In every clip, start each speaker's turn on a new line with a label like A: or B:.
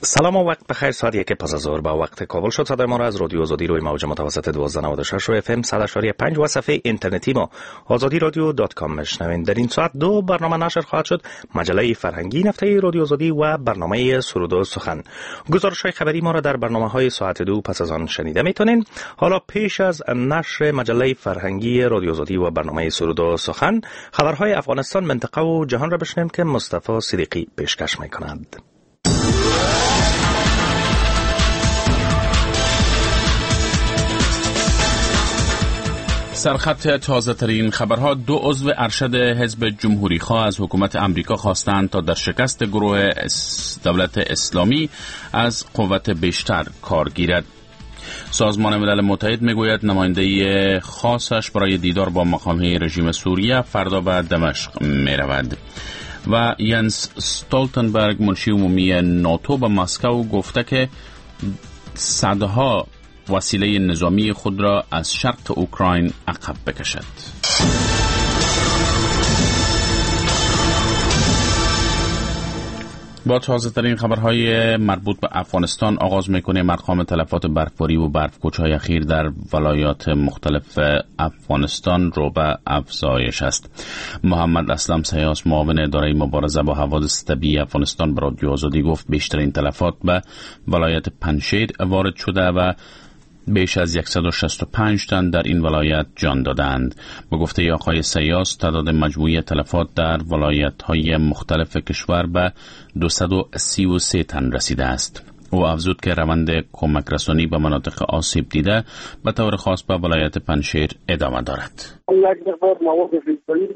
A: سلام و وقت بخیر. ساعت 1 پس از ظهر با وقت کابل شد. صدای ما را از رادیو آزادی روی موج متوسط 1296 و FM 100.5 و صفحه اینترنتی ما azadiradio.com میشنوین. در این ساعت دو برنامه نشر خواهد شد: مجله فرهنگی هفته رادیو آزادی و برنامه سرود و سخن. گزارش‌های خبری ما را در برنامه‌های ساعت دو پس از آن شنیده میتونین. حالا پیش از نشر مجله فرهنگی رادیو آزادی و برنامه سرود و سخن، خبرهای افغانستان، منطقه و جهان را بشنویم که مصطفی صدیقی پیشکش می‌کند.
B: سرخط تازه ترین خبرها: دو عضو ارشد حزب جمهوری خواه از حکومت امریکا خواستند تا در شکست گروه دولت اسلامی از قوت بیشتر کار گیرد. سازمان ملل متحد میگوید نماینده خاصش برای دیدار با مقام‌های رژیم سوریه فردا به دمشق میرود. و ینس استولتنبرگ، منشی عمومی ناتو، به مسکو گفته که صدها وسیله نظامی خود را از شرق اوکراین عقب بکشد. با تازه ترین خبرهای مربوط به افغانستان آغاز میکنیم. ارقام تلفات برفباری و برفکوچ‌های اخیر در ولایات مختلف افغانستان رو به افزایش است. محمد اسلم سیاس، معاون اداره مبارزه با حوادث طبیعی افغانستان، به رادیو آزادی گفت بیشترین تلفات به ولایت پنجشیر وارد شده و بیش از 165 تن در این ولایت جان دادند. به گفته آقای سیاس، تعداد مجموعی تلفات در ولایت‌های مختلف کشور به 233 تن رسیده است. او افزود که روند کمک رسانی به مناطق آسیب دیده به طور خاص به ولایت پنجشیر ادامه دارد.
C: یک مقدار مواد غذایی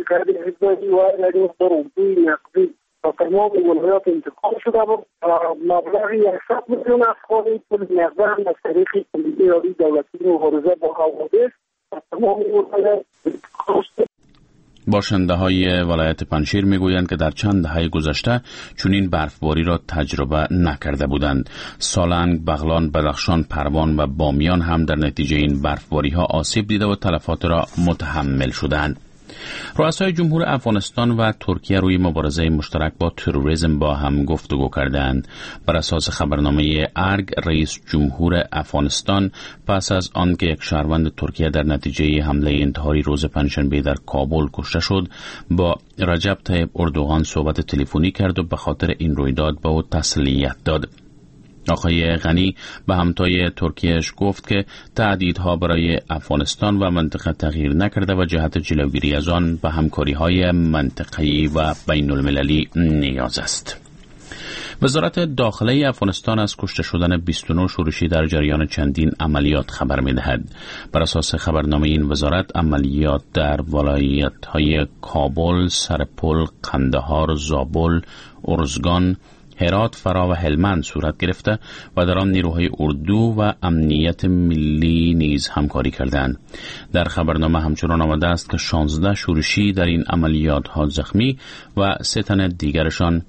C: و نقدی تمام ولایات انتقال شده بود. مبلغ 100 میلیون افغانی پول نقدی از طریق کمیته عالی دولتی مبارزه با حوادث تمام ولایات انتقال شده.
B: باشنده های ولایت پنجشیر میگویند که در چند دهه گذشته چنین برفباری را تجربه نکرده بودند. سالنگ، بغلان، بدخشان، پروان و بامیان هم در نتیجه این برفباری ها آسیب دیده و تلفات را متحمل شدند. رؤسای جمهور افغانستان و ترکیه روی مبارزه مشترک با تروریسم با هم گفتگو کردند. بر اساس خبرنامه ارگ، رئیس جمهور افغانستان پس از آنکه یک شهروند ترکیه در نتیجه حمله انتحاری روز پنجشنبه در کابل کشته شد، با رجب طیب اردوغان صحبت تلفنی کرد و به خاطر این رویداد به او تسلیت داد. آقای غنی به همتای ترکیهش گفت که تهدیدها برای افغانستان و منطقه تغییر نکرده و جهت جلوگیری از آن به همکاری‌های منطقه‌ای و بین المللی نیاز است. وزارت داخله افغانستان از کشته شدن 29 شورشی در جریان چندین عملیات خبر می‌دهد. بر اساس خبرنامه این وزارت، عملیات در ولایت‌های کابل، سرپل، قندهار، زابل، ارزگان، هرات، فرا و هلمند صورت گرفته و در آن نیروهای اردو و امنیت ملی نیز همکاری کردند. در خبرنامه همچنان آمده است که 16 شورشی در این عملیات ها زخمی و 3 تن دیگرشان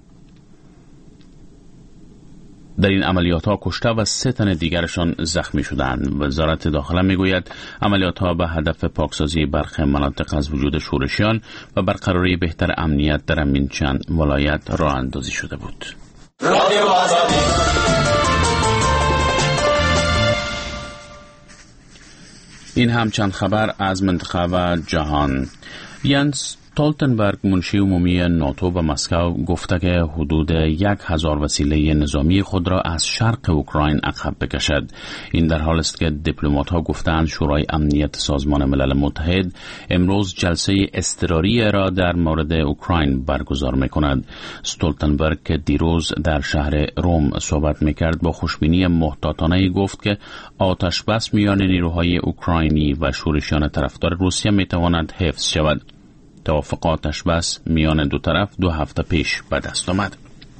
B: در این عملیات ها کشته و 3 تن دیگرشان زخمی شدند. وزارت داخله میگوید عملیات ها به هدف پاکسازی برخی مناطق از وجود شورشیان و برقراری بهتر امنیت در همین چند ولایت راه اندازی شده بود. رادیو آزادی. این هم چند خبر از منطقه و جهان. ینس استولتنبرگ، منشی عمومی ناتو، به مسکو گفته که حدود 1000 وسیله نظامی خود را از شرق اوکراین عقب بکشد. این در حال است که دیپلمات‌ها گفتند شورای امنیت سازمان ملل متحد امروز جلسه اضطراری را در مورد اوکراین برگزار می‌کند. استولتنبرگ که دیروز در شهر روم صحبت می‌کرد با خوشبینی محتاطانه گفت که آتش بس میان نیروهای اوکراینی و شورشیان طرفدار روسیه می‌تواند حفظ شود. توافق آتش بس میان دو طرف 2 هفته پیش به دست آمد.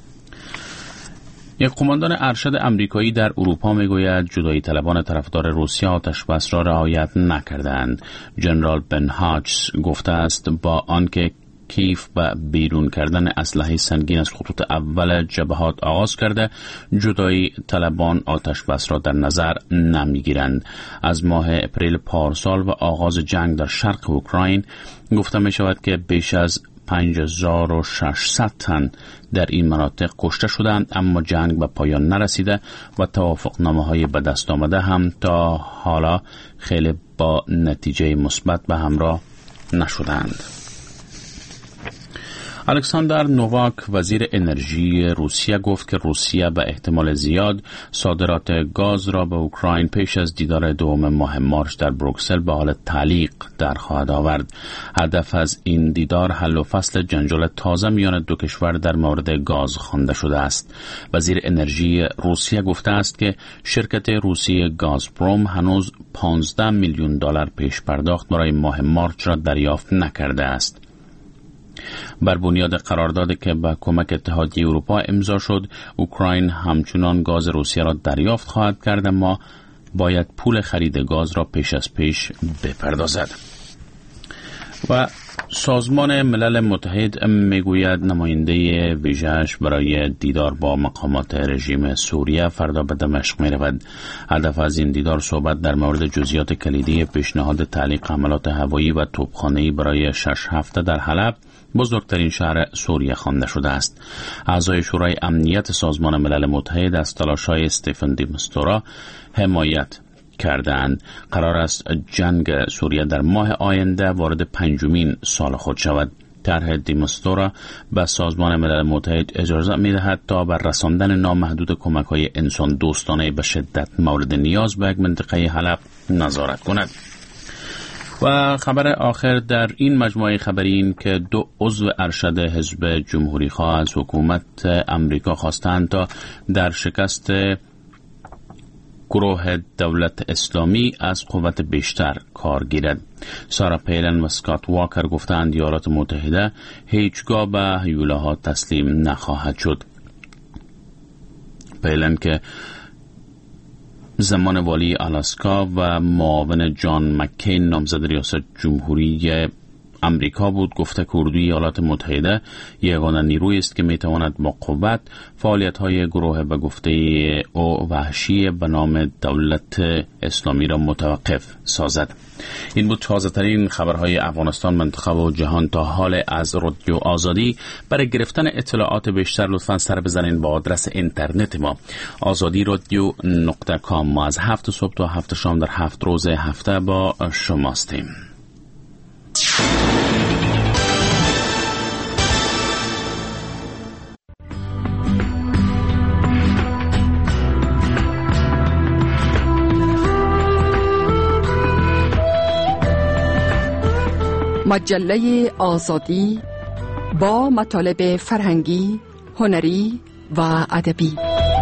B: یک قماندان ارشد امریکایی در اروپا میگوید جدایی طلبان طرفدار روسیه آتش بس را رعایت نکردند. جنرال بن هاچز گفته است با آنکه کیف به بیرون کردن اسلحه سنگین از خطوط اول جبهات آغاز کرده، جدایی طلبان آتش بس را در نظر نمیگیرند. از ماه اپریل پارسال و آغاز جنگ در شرق اوکراین گفته می شود که بیش از 5600 تن در این مناطق کشته شدند، اما جنگ به پایان نرسیده و توافقنامه‌های به دست آمده هم تا حالا خیلی با نتیجه مثبت به همراه نشدند. الکساندر نوواک وزیر انرژی روسیه گفت که روسیه به احتمال زیاد صادرات گاز را به اوکراین پیش از دیدار دوم ماه مارس در بروکسل به حال تعلیق در خواهد آورد. هدف از این دیدار حل و فصل جنجال تازه میان دو کشور در مورد گاز خوانده شده است. وزیر انرژی روسیه گفته است که شرکت روسی گازپروم هنوز 15 میلیون دلار پیش پرداخت برای ماه مارس را دریافت نکرده است. بر بنیاد قراردادی که با کمک اتحادیه اروپا امضا شد، اوکراین همچنان گاز روسیه را دریافت خواهد کرد، اما باید پول خرید گاز را پیش از پیش بپردازد. و سازمان ملل متحد میگوید نماینده ویژه‌اش برای دیدار با مقامات رژیم سوریه فردا به دمشق می رود. هدف از این دیدار صحبت در مورد جزئیات کلیدی پیشنهاد تعلیق حملات هوایی و توپخانه‌ای برای 6 هفته در حلب، بزرگترین شهر سوریه، خوانده شده است. اعضای شورای امنیت سازمان ملل متحد از تلاش‌های استفن دی مستورا حمایت کردند. قرار است جنگ سوریه در ماه آینده وارد 5مین سال خود شود. طرح دی مستورا به سازمان ملل متحد اجازه می‌دهد تا بر رساندن نامحدود کمک‌های انسان دوستانه به شدت مورد نیاز به یک منطقه حلب نظارت کند. و خبر آخر در این مجموعه خبری این که 2 عضو ارشد حزب جمهوری خواه از حکومت امریکا خواستند تا در شکست گروه دولت اسلامی از قوت بیشتر کار گیرد. سارا پیلن و اسکات واکر گفتند ایالات متحده هیچگاه به هیولاها تسلیم نخواهد شد. پیلن که زمان والی آلاسکا و معاون جان مکین نامزد ریاست جمهوری امریکا بود، گفته که اردوی ایالات متحده یگانه نیرویی است که میتواند با قوت فعالیت‌های گروه به گفته او وحشی به نام دولت اسلامی را متوقف سازد. این بود تازه‌ترین خبرهای افغانستان، منطقه و جهان تا حال از رادیو آزادی. برای گرفتن اطلاعات بیشتر لطفاً سر بزنین با آدرس اینترنت ما azadiradio.com. ما از 7 صبح تا 7 شام در 7 روز هفته با شماستیم.
D: مجله آزادی با مطالب فرهنگی، هنری و ادبی.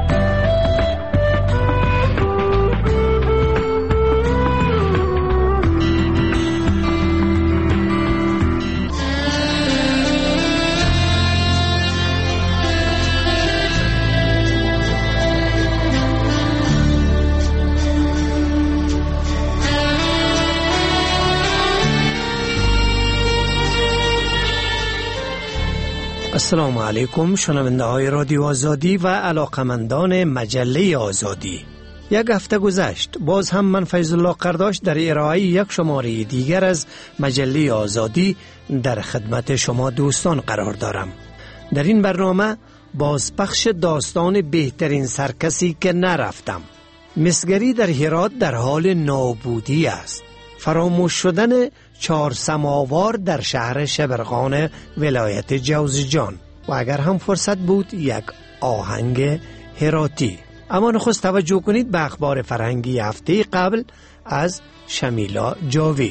E: السلام علیکم شنونده های رادیو آزادی و علاقمندان مجله آزادی. یک هفته گذشت، باز هم من فیض الله قرداش در ارائه یک شماره دیگر از مجله آزادی در خدمت شما دوستان قرار دارم. در این برنامه بازپخش داستان بهترین سرکسی که نرفتم. مسگری در هرات در حال نابودی است. فراموش شدن 4 سماوار در شهر شبرغان ولایت جوزجان و اگر هم فرصت بود یک آهنگ هراتی. اما نخست توجه کنید به اخبار فرهنگی هفته قبل از شمیلا جاوید.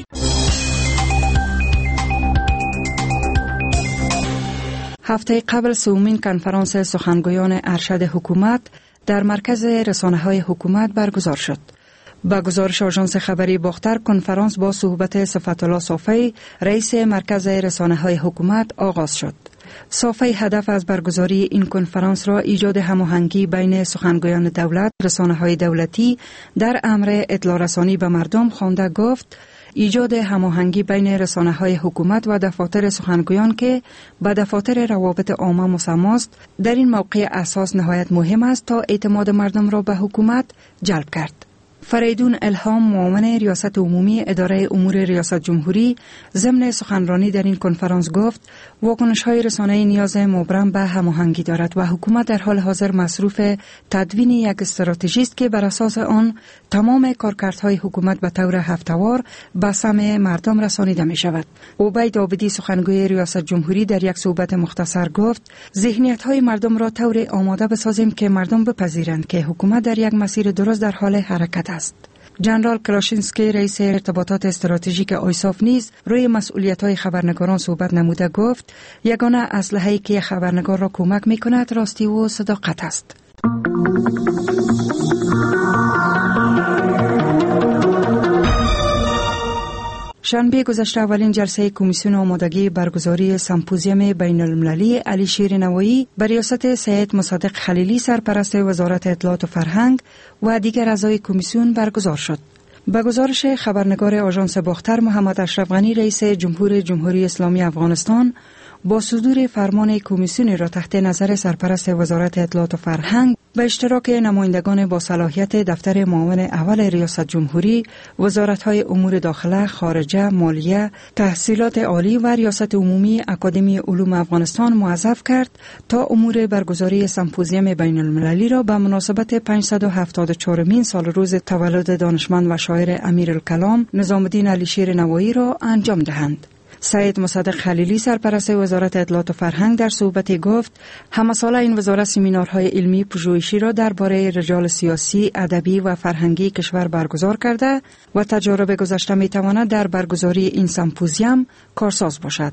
F: هفته قبل سومین کنفرانس سخنگویان ارشد حکومت در مرکز رسانه‌های حکومت برگزار شد. با گزارش آژانس خبری باختر، کنفرانس با صحبت صفت‌الله صافی، رئیس مرکز رسانه‌های حکومت آغاز شد. صافی هدف از برگزاری این کنفرانس را ایجاد هماهنگی بین سخنگویان دولت، رسانه‌های دولتی در امر اطلاع رسانی به مردم خوانده گفت ایجاد هماهنگی بین رسانه‌های حکومت و دفاتر سخنگویان که به دفاتر روابط عامه مسماست در این موقع اساس نهایت مهم است تا اعتماد مردم را به حکومت جلب کرد. فریدون الهام معاون ریاست عمومی اداره امور ریاست جمهوری ضمن سخنرانی در این کنفرانس گفت واکنش‌های رسانه‌ای نیاز مبرم به هماهنگی دارد و حکومت در حال حاضر مصروف تدوین یک استراتژی است که بر اساس آن تمام کارکردهای حکومت به طور هفته‌وار به سمع مردم رسانیده می شود. عبید عابدی سخنگوی ریاست جمهوری در یک صحبت مختصر گفت ذهنیت‌های مردم را طور آماده بسازیم که مردم بپذیرند که حکومت در یک مسیر درست در حال حرکت است. جنرال کراشینسکی رئیس ارتباطات استراتژیک آیساف نیز روی مسئولیت‌های خبرنگاران صحبت نموده گفت یگانه اسلحه‌ای که خبرنگار را کمک می‌کند راستی و صداقت است. شنبه گذشته اولین جلسه کمیسیون آمادگی برگزاری سمپوزیوم بین المللی علی شیر نوایی به ریاست سید مصدق خلیلی سرپرست وزارت اطلاعات و فرهنگ و دیگر اعضای کمیسیون برگزار شد. به گزارش خبرنگار آژانس باختر محمد اشرف غنی رئیس جمهوری اسلامی افغانستان با صدور فرمان کمیسیون را تحت نظر سرپرست وزارت اطلاعات و فرهنگ به اشتراک نمایندگان با صلاحیت دفتر معاون اول ریاست جمهوری، وزارت‌های امور داخله، خارجه، مالیه، تحصیلات عالی و ریاست عمومی اکادمی علوم افغانستان موظف کرد تا امور برگزاری سمپوزیوم بین المللی را به مناسبت 574مین سال روز تولد دانشمند و شاعر امیرالکلام نظام الدین علی شیر نوایی را انجام دهند. سید مصدق خلیلی سرپرست وزارت اطلاعات و فرهنگ در صحبتی گفت همه ساله این وزارت سمینارهای علمی پژوهشی را درباره رجال سیاسی، ادبی و فرهنگی کشور برگزار کرده و تجارب گذشته می تواند در برگزاری این سمپوزیوم کارساز باشد.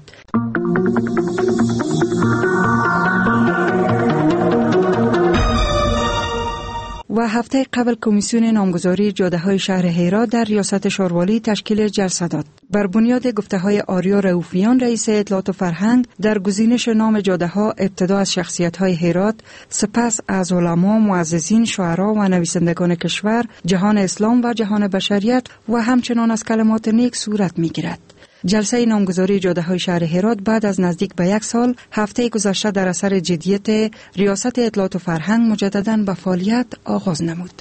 F: و هفته قبل کمیسیون نامگذاری جاده‌های شهر هرات در ریاست شاروالی تشکیل جلسه داد. بر بنیاد گفته‌های آریا رؤوفیان رئیس اطلاعات و فرهنگ در گزینش نام جاده‌ها ابتدا از شخصیت‌های هرات، سپس از علما، معززین، شاعران و نویسندگان کشور، جهان اسلام و جهان بشریت و همچنان از کلمات نیک صورت می‌گیرد. جلسه نامگذاری جاده‌های شهر هرات بعد از نزدیک به یک سال هفته گذشته در اثر جدیت ریاست اطلاعات و فرهنگ مجدداً به فعالیت آغاز نمود.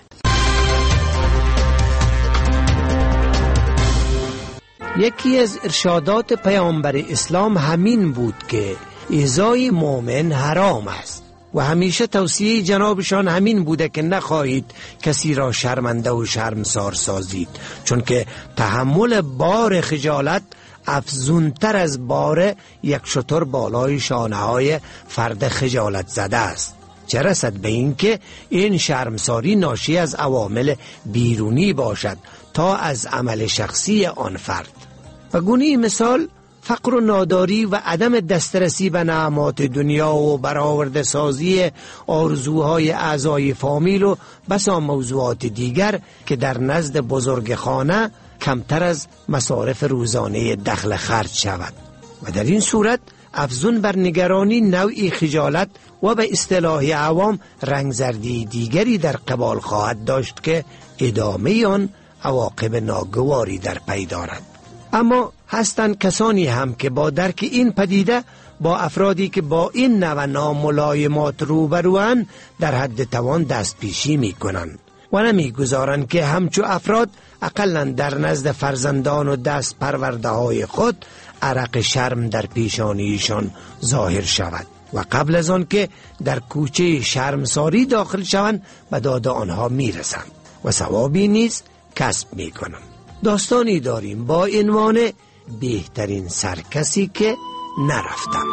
E: یکی از ارشادات پیامبر اسلام همین بود که ایذای مؤمن حرام است و همیشه توصیه جنابشان همین بوده که نخواهید کسی را شرمنده و شرمسار سازید، چون که تحمل بار خجالت افزونتر از بار یک شتر بالای شانه های فرد خجالت زده است، چه رسد به این که این شرمساری ناشی از عوامل بیرونی باشد تا از عمل شخصی آن فرد. و گونه مثال فقر و ناداری و عدم دسترسی به نعمات دنیا و برآورده سازی آرزوهای اعضای فامیل و بسا موضوعات دیگر که در نزد بزرگ خانه کمتر از مصارف روزانه دخل خرج شود و در این صورت افزون بر نگرانی نوعی خجالت و به اصطلاح عوام رنگزردی دیگری در قبال خواهد داشت که ادامه آن عواقب ناگواری در پی دارد. اما هستند کسانی هم که با درک این پدیده با افرادی که با این نوع ناملایمات روبروان در حد توان دست پیشی می کنند و نمی گذارند که همچو افراد اقلا در نزد فرزندان و دست پرورده های خود عرق شرم در پیشانیشان ظاهر شود و قبل از آن که در کوچه شرمساری داخل شوند به داد آنها می رسند و ثوابی نیز کسب می کنند. داستانی داریم با عنوان بهترین سرکسی که نرفتم.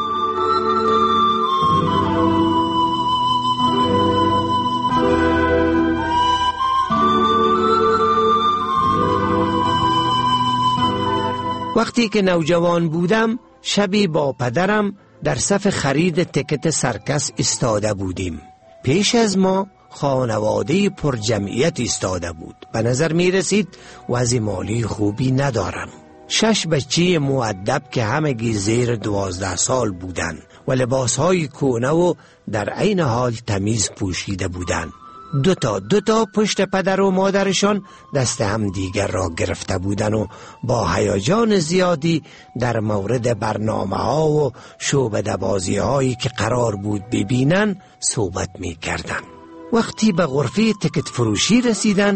E: وقتی که نوجوان بودم شبی با پدرم در صف خرید تکت سرکس ایستاده بودیم. پیش از ما خانواده پر جمعیت ایستاده بود. به نظر می رسید وضع مالی خوبی ندارم. 6 بچه مؤدب که همگی زیر 12 سال بودند و لباسهای کهنه و در عین حال تمیز پوشیده بودند. دو تا پشت پدر و مادرشان دست هم دیگر را گرفته بودند و با هیجان زیادی در مورد برنامه ها و شعبده بازی هایی که قرار بود ببینن صحبت می کردن. وقتی به غرفه تکت فروشی رسیدن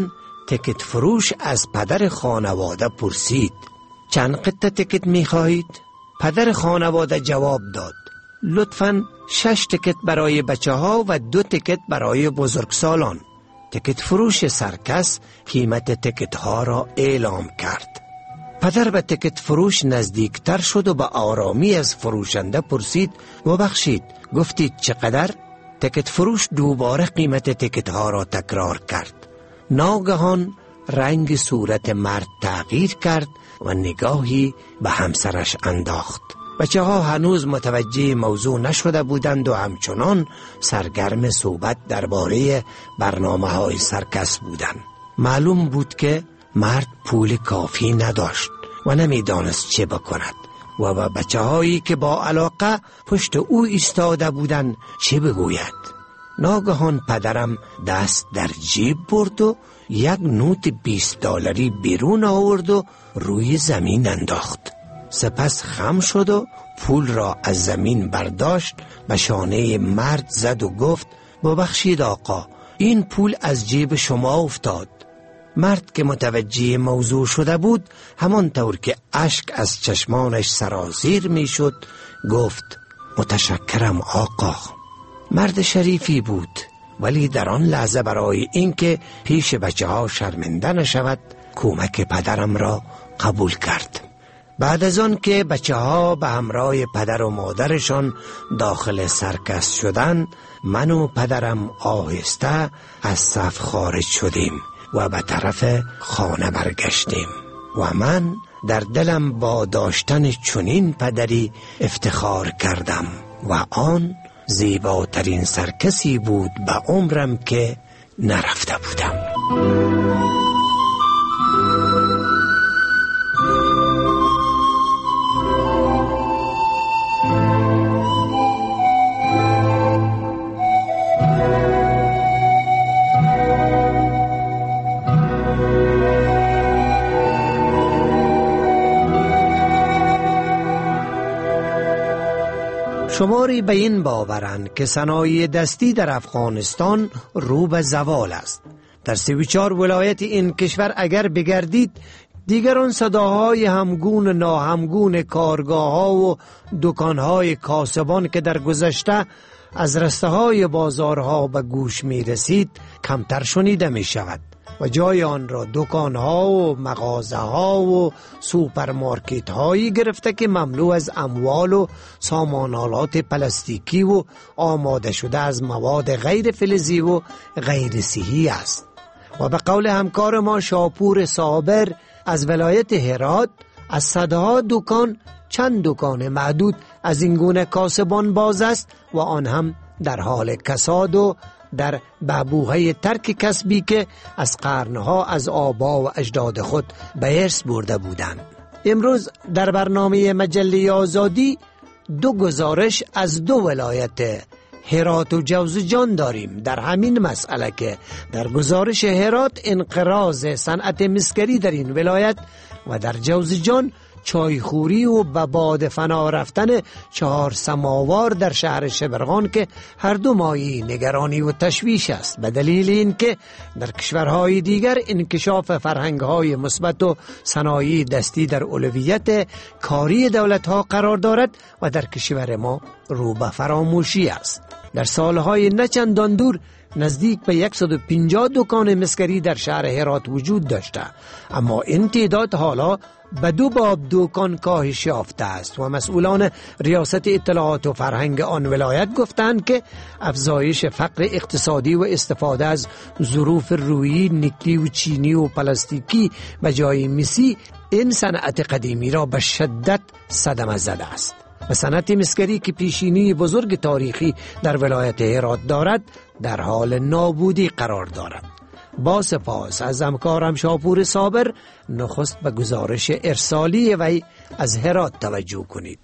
E: تکت فروش از پدر خانواده پرسید چند قطعه تکت می خواهید؟ پدر خانواده جواب داد لطفاً 6 تکت برای بچه ها و 2 تکت برای بزرگسالان. تکت فروش سرکس قیمت تکت ها را اعلام کرد. پدر به تکت فروش نزدیکتر شد و به آرامی از فروشنده پرسید ببخشید گفتید چقدر؟ تکت فروش دوباره قیمت تکت ها را تکرار کرد. ناگهان رنگ صورت مرد تغییر کرد و نگاهی به همسرش انداخت. بچه ها هنوز متوجه موضوع نشده بودند و همچنان سرگرم صحبت درباره برنامه های سرکس بودند. معلوم بود که مرد پول کافی نداشت و نمیدانست چه بکند و به بچه هایی که با علاقه پشت او ایستاده بودند چه بگوید. ناگهان پدرم دست در جیب برد و 1 نوت $20 بیرون آورد و روی زمین انداخت. سپس خم شد و پول را از زمین برداشت، به شانه مرد زد و گفت ببخشید آقا، این پول از جیب شما افتاد. مرد که متوجه موضوع شده بود همانطور که اشک از چشمانش سرازیر می شد گفت متشکرم آقا. مرد شریفی بود، ولی در آن لحظه برای اینکه پیش بچه ها شرمنده نشود کمک پدرم را قبول کرد. بعد از آن که بچه ها به همراه پدر و مادرشان داخل سرکس شدند، من و پدرم آهسته از صف خارج شدیم و به طرف خانه برگشتیم و من در دلم با داشتن چنین پدری افتخار کردم و آن زیباترین سرکسی بود به عمرم که نرفته بودم. شماری به این باورند که صنایع دستی در افغانستان رو به زوال است. در 34 ولایت این کشور اگر بگردید دیگران صداهای همگون و ناهمگون کارگاه ها و دکان های کاسبان که در گذشته از رسته های بازارها به گوش می رسید کمتر شنیده می شود و جای آن را دکان ها و مغازه ها و سوپرمارکت هایی گرفته که مملو از اموال و سامانالات پلاستیکی و آماده شده از مواد غیر فلزی و غیر صحی است. و به قول همکار ما شاپور صابر از ولایت هرات، از صدها دکان چند دکان معدود از این گونه کاسبان باز است و آن هم در حال کساد و در بعبوهای ترک کسبی که از قرنها از آبا و اجداد خود به ارث برده بودند. امروز در برنامه مجله آزادی 2 گزارش از 2 ولایت هرات و جوزجان داریم در همین مسئله که در گزارش هرات انقراض صنعت مسگری در این ولایت و در جوزجان چایخوری و به باد فنا رفتن 4 سماوار در شهر شبرغان که هر دو مایه نگرانی و تشویش است، به دلیل اینکه در کشورهای دیگر انکشاف فرهنگ‌های مثبت و صنایع دستی در اولویت کاری دولت‌ها قرار دارد و در کشور ما رو به فراموشی است. در سالهای نچندان دور نزدیک به 150 دکان مسگری در شهر هرات وجود داشته، اما این تعداد حالا به 2 باب دکان کاهش یافته است و مسئولان ریاست اطلاعات و فرهنگ آن ولایت گفتند که افزایش فقر اقتصادی و استفاده از ظروف رویی، نیکلی و چینی و پلاستیکی به جای مسی این صنعت قدیمی را به شدت صدمه زده است. و صنعت مسگری که پیشینی بزرگ تاریخی در ولایت هرات دارد در حال نابودی قرار دارد. با سپاس از همکارم شاپور صابر، نخست به گزارش ارسالی وی از هرات توجه کنید.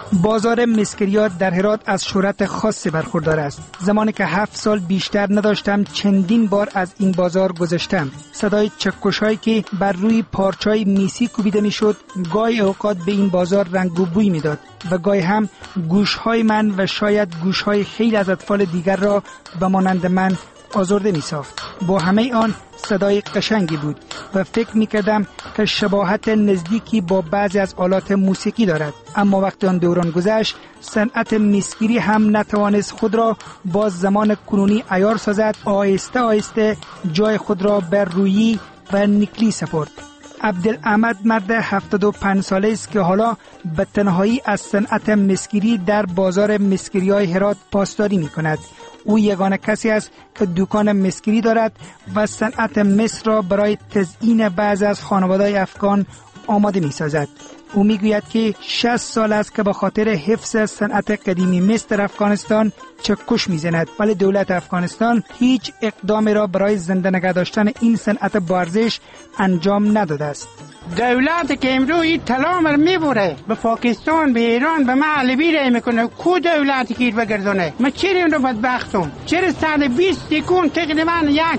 G: بازار مسکریات در هرات از شهرت خاصی برخوردار است. زمانی که 7 سال بیشتر نداشتم چندین بار از این بازار گذشتم. صدای چکش‌هایی که بر روی پارچه‌های میسی کوبیده میشد گاهی اوقات به این بازار رنگ و بوی میداد و گاهی هم گوش‌های من و شاید گوش‌های خیلی از اطفال دیگر را به مانند من آزرده می‌ساخت. با همه آن صدای قشنگی بود و فکر می‌کردم که شباهت نزدیکی با بعضی از آلات موسیقی دارد. اما وقتی آن دوران گذشت، صنعت مسگری هم نتوانست خود را با زمان کنونی عیار سازد. آهسته آهسته جای خود را بر رویی و نیکلی سپرد. عبدالاحمد مرد 75 ساله است که حالا به تنهایی از صنعت مسگری در بازار مسگری‌های هرات پاسداری می‌کند. او یگانه کسی است که دکان مسگری دارد و صنعت مس را برای تزیین بعضی از خانواده‌های افغان آماده می‌سازد. او میگوید که 60 سال است که به خاطر حفظ صنعت قدیمی مس در افغانستان چکش میزند، ولی دولت افغانستان هیچ اقدامی را برای زنده نگه داشتن این صنعت با ارزش انجام نداده است.
H: دولت که امروز این طلا رو میبره به پاکستان، به ایران، به معلبی رای میکنه، کو دولتی که بگردونه؟ ما چرا این رو بدبختم؟ چرا 120 تکون تقریبا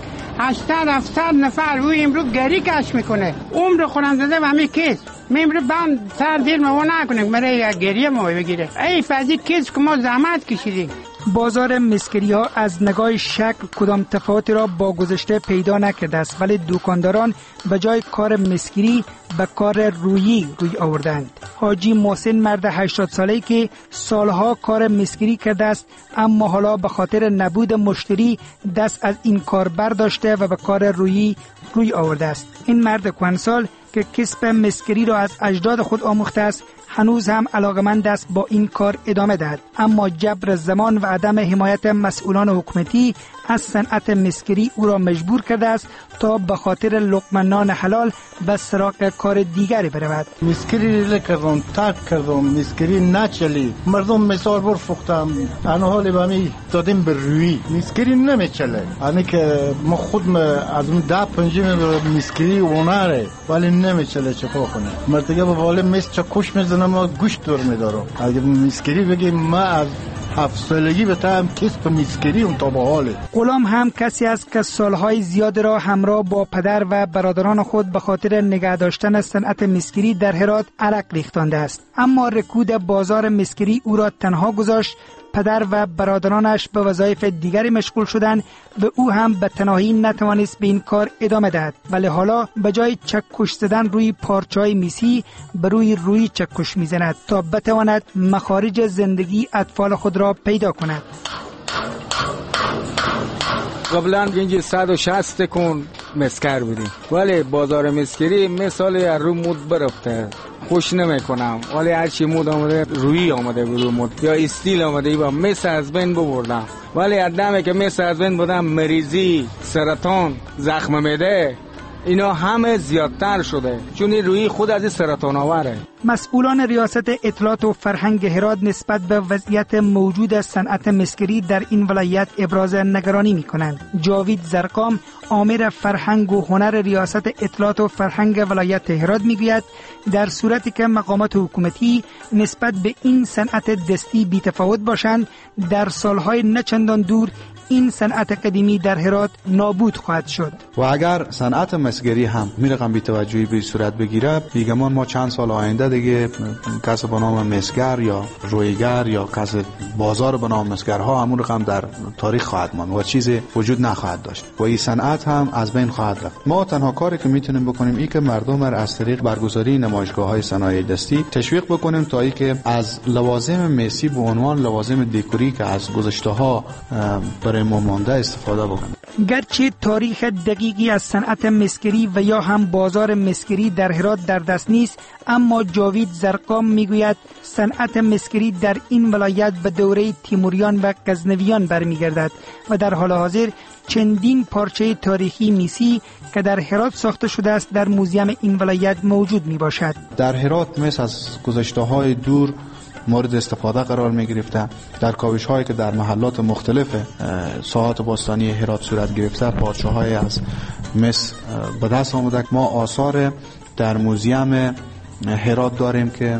H: 800-700 نفر او امروز گری کش میکنه؟ عمر خودم زده و همه کس ما امروز بند سر دیر ما نکنیم برای گریه ما بگیره. ای فضی کس که ما زحمت کشیدیم.
G: بازار مسگری ها از نگاه شکل کدام تفاوتی را با گذشته پیدا نکرده است، ولی دکانداران به جای کار مسگری به کار رویی روی آوردند. حاجی محسن مرد 80 ساله‌ای که سالها کار مسگری کرده است، اما حالا به خاطر نبود مشتری دست از این کار برداشته و به کار رویی روی آورده است. این مرد کهنسال که کسب مسگری را از اجداد خود آموخته است، هنوز هم علاقمند است با این کار ادامه دهد، اما جبر زمان و عدم حمایت مسئولان حکومتی از صنعت مسگری او را مجبور کرده است تا به خاطر لقمه نان حلال به سراغ کار دیگری برود.
I: مسگری کردم، ترک کردم، مسگری نچلی، مردم مثال بر فختم، انا حالی با می دادیم به روی مسگری نمیچله. یعنی که ما خود از اون 10-15 مسگری اوناره ولی نمیچله چطور کنه. مرتگه به واله مس چکش میزنم و گوشت دور میدارم. اگه مسگری بگیم ما از 7 سالگی به تام کسب مسگری اون تا به حاله.
G: غلام هم کسی است که سالهای زیاد را همراه با پدر و برادران خود به خاطر نگه داشتن صنعت مسگری در هرات عرق ریختانده است، اما رکود بازار مسگری او را تنها گذاشت. پدر و برادرانش به وظایف دیگری مشغول شدند و او هم به تنهایی نتوانست به این کار ادامه دهد، ولی حالا به جای چکش زدن روی پارچه‌های میسی به روی چکش میزند تا بتواند مخارج زندگی اطفال خود را پیدا کند.
J: قبلا اینجا 160 تکون مسکر بودیم، ولی بازار مسگری مثال رو مود برفته، خوش نمی کنم، ولی هرچی مود آمده روی آمده برو مود یا استیل آمده با مس از بین ببردم، ولی ادامه که مس از بین بودم مریضی، سرطان، زخم معده اینا همه زیادتر شده، چون روی خود از سرطان آوره.
G: مسئولان ریاست اطلاعات و فرهنگ هرات نسبت به وضعیت موجود صنعت مسگری در این ولایت ابراز نگرانی می کنند. جاوید زرقام آمر فرهنگ و هنر ریاست اطلاعات و فرهنگ ولایت هرات می گوید در صورتی که مقامات حکومتی نسبت به این صنعت دستی بی تفاوت باشند، در سالهای نچندان دور این صنعت قدیمی در هرات نابود خواهد شد.
K: و اگر صنعت مسگری هم میرقم بی توجهی به صورت بگیره، بیگمان ما چند سال آینده دیگه کس به نام مسگر یا رویگر یا کس بازار به نام مسگرها همون رقم در تاریخ خواهد ماند و چیزی وجود نخواهد داشت و این صنعت هم از بین خواهد رفت. ما تنها کاری که میتونیم بکنیم این که مردم را از طریق برگزاری نمایشگاه‌های صنایع دستی تشویق بکنیم تا اینکه از لوازم مسی به عنوان لوازم دکوری که از گذشته‌ها برای ما مانده استفاده بکنیم.
G: گرچه تاریخ دقیقی از صنعت مسگری و یا هم بازار مسگری در هرات در دست نیست، اما جاوید زرقام میگوید صنعت مسگری در این ولایت به دوره تیموریان و غزنویان برمیگردد و در حال حاضر چندین پارچه تاریخی میسی که در هرات ساخته شده است در موزیم این ولایت موجود می باشد.
K: در هرات مس از گذشته‌های دور مورد استفاده قرار می گرفته. در کاوش هایی که در محلات مختلف ساحات باستانی هرات صورت گرفته پارچه های از مس به دست آمده. ما آثار در موزیم هرات داریم که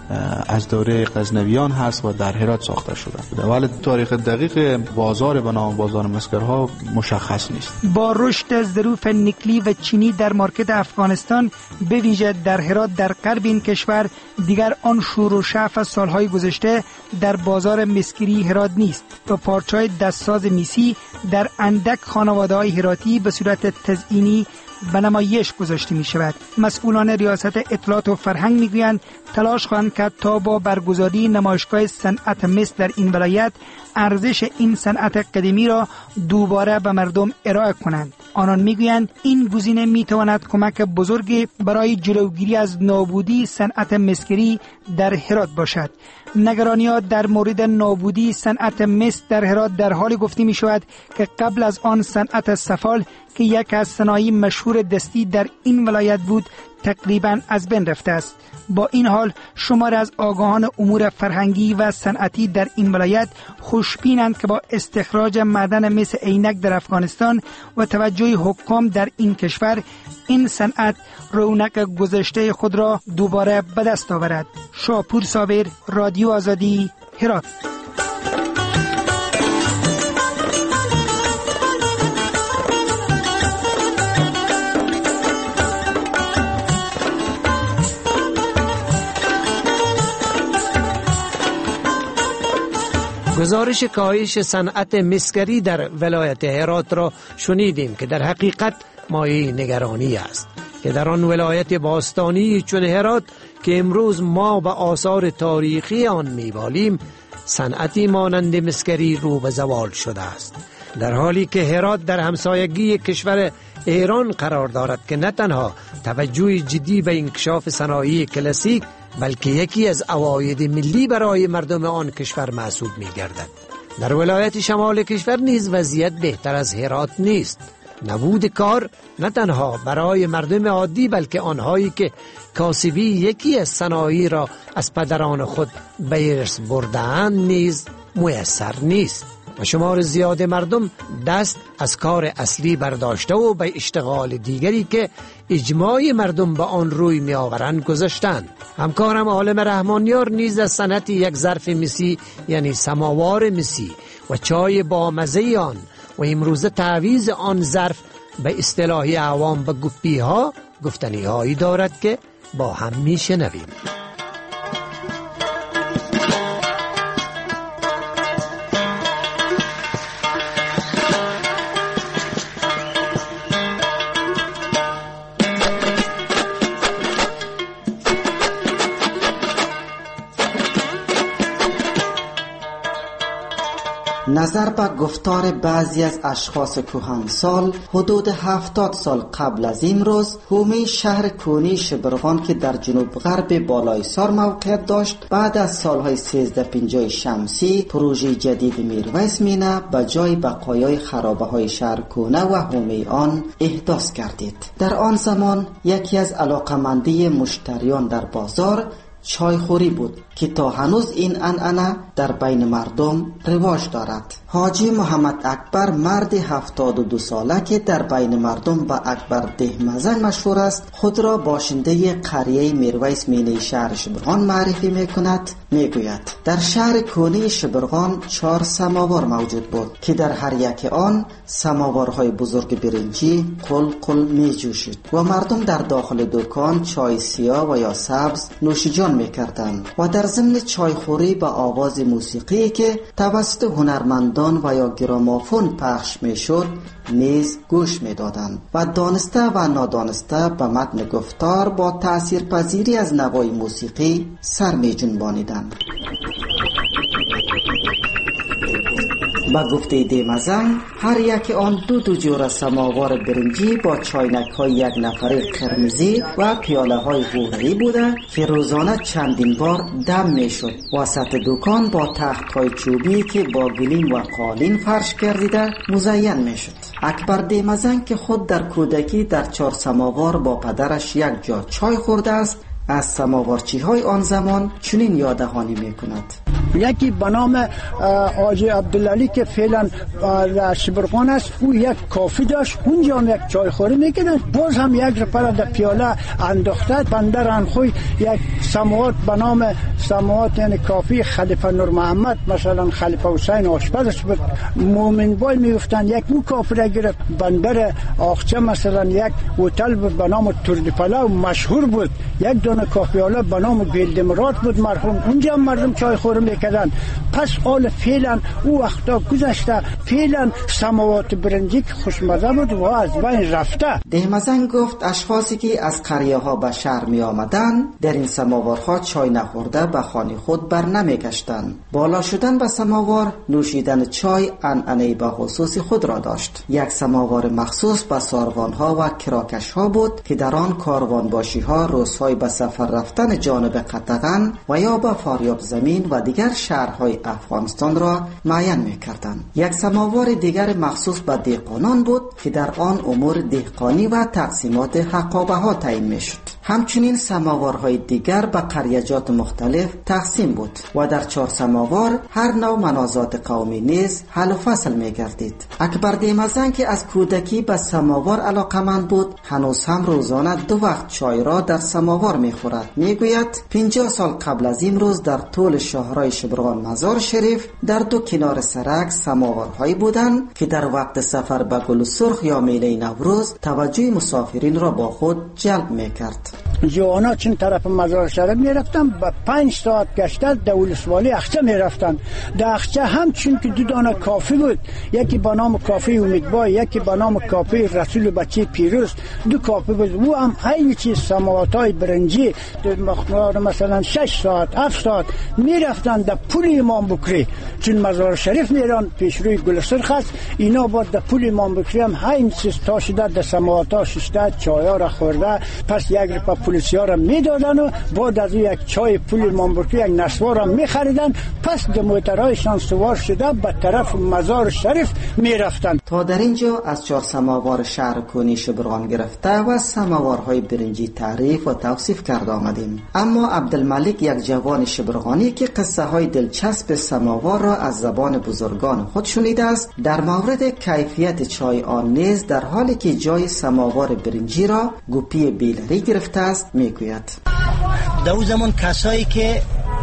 K: از دوره غزنویان هست و در هرات ساخته شده، ولی تاریخ دقیق بازار به نام بازار مسگرها مشخص نیست.
G: با رشد ظروف نیکلی و چینی در مارکت افغانستان به ویژه در هرات در غرب این کشور، دیگر آن شور و شعف از سالهای گذشته در بازار مسگری هرات نیست و پارچه‌های دستساز میسی در اندک خانواده‌های هراتی به صورت تزئینی به نمایش گذاشته می شود. مسئولان ریاست اطلاعات و فرهنگ می گویند تلاش خواهند کرد تا با برگزاری نمایشگاه صنعت مس در این ولایت ارزش این صنعت قدیمی را دوباره به مردم ارائه کنند. آنان می گویند این گزینه می تواند کمک بزرگی برای جلوگیری از نابودی صنعت مسگری در هرات باشد. نگرانی‌ها در مورد نابودی صنعت مس در هرات در حال گفته می شود که قبل از آن صنعت سفال که یک از صنایع مشهور دستی در این ولایت بود تقریباً از بین رفته است. با این حال شمار از آگاهان امور فرهنگی و صنعتی در این ولایت خوشبینند که با استخراج معدن مس عینک در افغانستان و توجه حکام در این کشور این صنعت رونق گذشته خود را دوباره به دست آورد. شاپور صابر، رادیو آزادی، هرات.
E: گزارش کاهش صنعت مسگری در ولایت هرات را شنیدیم که در حقیقت مایه نگرانی است که در آن ولایت باستانی چون هرات که امروز ما به آثار تاریخی آن می‌بالیم صنعتی مانند مسگری رو به زوال شده است، در حالی که هرات در همسایگی کشور ایران قرار دارد که نه تنها توجه جدی به انکشاف صنایع کلاسیک بلکه یکی از عواید ملی برای مردم آن کشور محسوب می گردد. در ولایت شمال کشور نیز وضعیت بهتر از هرات نیست. نبود کار نه تنها برای مردم عادی بلکه آنهایی که کاسبی یکی از صنایع را از پدران خود به ارث برده‌اند نیز میسر نیست و شمار زیاد مردم دست از کار اصلی برداشته و به اشتغال دیگری که اجماع مردم به آن روی می آورند گذاشتند. همکارم عالم رحمانیار نیز از صنعت یک ظرف مسی یعنی سماوار مسی و چای با مزه آن و امروزه تعویض آن ظرف به اصطلاح عوام به گپی ها گفتنی هایی دارد که با هم می شنویم.
L: نظر به گفتار بعضی از اشخاص کهنسال حدود 70 سال قبل از این روز حومه شهر کونی شبرغان که در جنوب غرب بالایسار موقعیت داشت بعد از سالهای 1350 شمسی پروژه جدید میرویس مینا به جای بقایای خرابه های شهر کونه و حومه آن احداث گردید. در آن زمان یکی از علاقمندی مشتریان در بازار چایخوری بود که تا هنوز این عنعنه در بین مردم رواج دارد. حاجی محمد اکبر مرد 72 ساله که در بین مردم به اکبر دهمزن مشهور است خود را باشنده قریه میرویس مینه شهر شبرغان معرفی میکند. میگوید در شهر کونی شبرغان 4 سماوار موجود بود که در هر یک آن سماوارهای بزرگ برنجی قل میجوشید و مردم در داخل دکان چای سیاه و یا سبز نوشیجان میکردند و در ضمن چایخوری با آواز موسیقی که توسط هنرمندان و یا گرامافون پخش میشد نیز گوش میدادند و دانسته و نادانسته به متن گفتار با تأثیرپذیری از نوای موسیقی سر میجنبانیدند. با گفته دیمزنگ هر یک آن دو جور سماوار برنجی با چاینک های یک نفره قرمزی و پیاله های حوری بوده که روزانه چندین بار دم می شد. وسط دکان با تخت های چوبی که با گلیم و قالین فرش گردیده مزین می شد. اکبر دیمزنگ که خود در کودکی در 4 سماوار با پدرش یک جا چای خورده است از سماوارچی های آن زمان چنین یادهانی می کند.
M: یکی به نام حاجی عبدالعلی که فعلا در شبرغان است، او یک کافی داشت، اونجا هم یک چای خوری میکردن. باز هم یک رپره در پیاله انداخته بندر انخوی یک سماوات به نام سماوات یعنی کافی خلیفه نور محمد، مثلا خلیفه حسین آشپزش بود، مومن بای میگفتن یک او کافی را گرفت. بندر آخچه مثلا یک هتل بود به نام توردپلا مشهور بود، یک دانه کافی حالا به نام بیلدمرات بود مرحوم، اونجا هم مردم چای خوری میکردن. پس حال فعلا او وقتا گذشته، فعلا سماوات برنجی که خوشمزه بود و از بین رفته.
L: دهمزن گفت اشخاصی که از قریه ها به شهر می آمدن در این سماوارها چای نخورده به خانه خود بر نمی گشتند. بالا شدن به سماوار، نوشیدن چای عنعنه به خصوص خود را داشت. یک سماوار مخصوص به ساروان ها و کراکش ها بود که در آن کاروان باشی ها روزهای به سفر رفتن جانب قطغن و یا به فاریاب زمین و دیگر شهرهای افغانستان را معین می کردند. یک سماوار دیگر مخصوص به دهقانان بود که در آن امور دهقانی و تقسیمات حقابه ها تعیین می شد. همچنین سماوارهای دیگر به قریجات مختلف تقسیم بود و در 4 سماوار هر نوع منازات قومی نیز حل و فصل می گردید. اکبر دهمزن که از کودکی به سماوار علاقمند بود، هنوز هم روزانه 2 وقت چای را در سماوار می خورد. می گوید 50 سال قبل از این روز در طول شاهرای شبرغان مزار شریف در 2 کنار سرک سماوارهایی بودند که در وقت سفر به گل سرخ یا میله نوروز توجه مسافرین را با خود جلب می کرد.
M: جوانا چون طرف مزار شریف می رفتن، با 5 ساعت گشته دولسوالی اخچه می رفتن. در اخچه هم چون که 2 دانه کافی بود، یکی با نام کافی امیدبای، یکی با نام کافی رسول بچه پیروز، 2 کافی بود. او هم این چیز سماواتای برنجی مقدار مثلا 6 ساعت 7 ساعت می رفتن در پول امام بکری، چون مزار شریف میران پیش روی گل سرخ است، اینا با در پول امام بکری هم این چیز تا شده در سماواتا شسته چایا را خورده. پس یک رپا پولیسیا را میدادن و بعد از یک چای پول امام بکری یک نسوار را میخریدن. پس در موترهایشان سوار شده به طرف مزار شریف میرفتن.
L: تا در اینجا از 4 سماوار شهر کنی شبرغان گرفته و سماوارهای برنجی تعریف و توصیف کرده آمدیم. اما عبدالملک یک جوان شبرغانی که قصه های دلچسب سماوار را از زبان بزرگان خود شنیده است، در مورد کیفیت چای آن نیز در حالی که جای سماوار برنجی را گوپی بیلری گرفته است میگوید.
N: در اون زمان کسایی که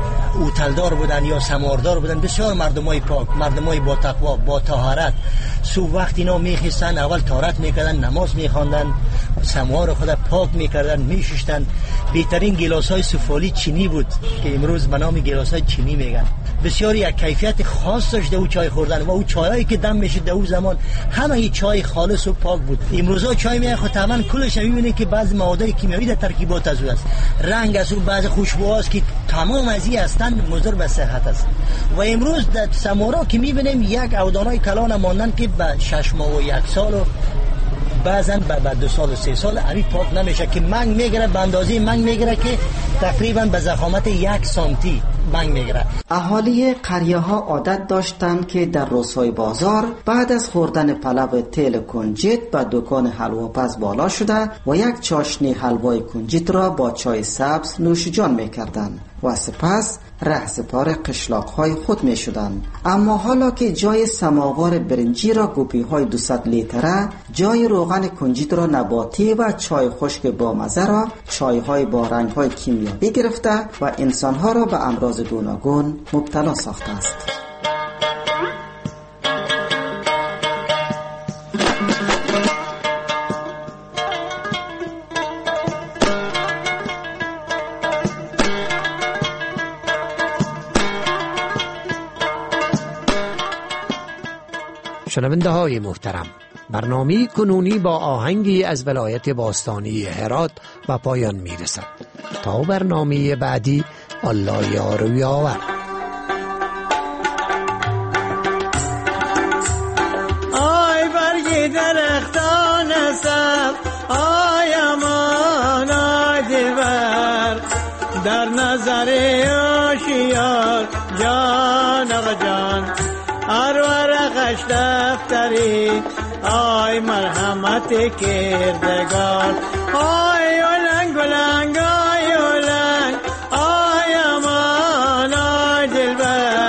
N: اوتلدار بودن یا سماردار بودن بسیار مردمای پاک، مردمای با تقوا، با طهارت، صبح وقت اینا میخیستن، اول طهارت میکردن، نماز میخواندن، سموار خود پاک میکردن، میشستن. بهترین گلاسای سفالی چینی بود که امروز به نام گلاسای چینی میگن. بسیار یک کیفیت خاص داشت او چای خوردن و او چایایی که دم میشد در اون زمان همه ای چای خالص و پاک بود. امروزا چای میخواد طبعا کلش میبینید که بعضی مواد کیمیایی در ترکیبات از او است، رنگ از او، بعضی خوشبوهاست که تمام از این هستند مضر به صحت است. و امروز در سمورا که میبینیم یک اودانای کلان ماندن که به 6 ماه و 1 سال و بعضن بعد 2 سال و 3 سال علی پاک نمیشه که منگ میگیره، به اندازه منگ میگیره که تقریبا به ضخامت 1 سانتی منگ میگیره.
L: اهالی قریه ها عادت داشتند که در روزهای بازار بعد از خوردن پلو تیل کنجد به دکان حلواپز بالا شده و یک چاشنی حلوای کنجد را با چای سبز نوش جان میکردند و سپس رهسپار قشلاق‌های خود می‌شدند. اما حالا که جای سماوار برنجی را گوپی‌های 200 لیتره، جای روغن کنجد را نباتی و چای خشک با مزه را چای‌های با رنگ‌های کیمیایی گرفته و انسان‌ها را به امراض گوناگون مبتلا ساخته است.
E: شنونده های محترم، برنامه کنونی با آهنگی از ولایت باستانی هرات و پایان می رسد. تا برنامه بعدی، الله یار و یاور.
O: آی برگی درختان سب، آی امان آی دیور، در نظر آشیار جان و جان، ورقش دفتری، آی مرحمت کردگار، آی اولنگ اولنگ آی اولنگ، آی امان آی دلبر.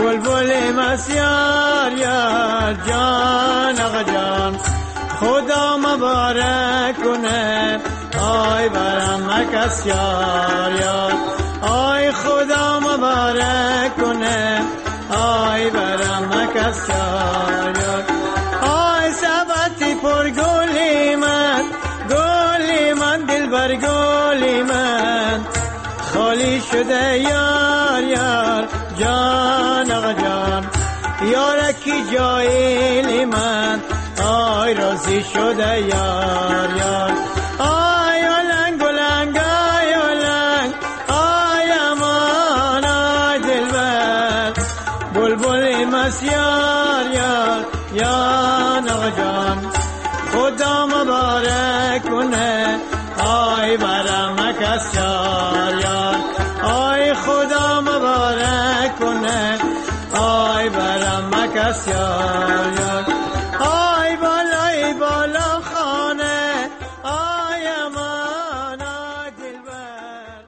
O: بلبل مسیار یار جان آقا جان خدا مبارک کنه آی برم مکس یار یار آی خدا مبارک کنه آی برم مکس یار یار آی سبتی پر گلی من دل بر گلی من خالی شده یار یار جان آقا جان یارکی جایلی من آی راضی شده یار یار آی اولنگ اولنگ آی اولنگ آی امان آی دلبر بلبل مسیار یار یار آقا جان خدا مبارک کنه آی برم مکس یار یار آی خدا مبارک کنه آی برم مکس یار یار آی بالای بالا خانه آی امان آی دلبر.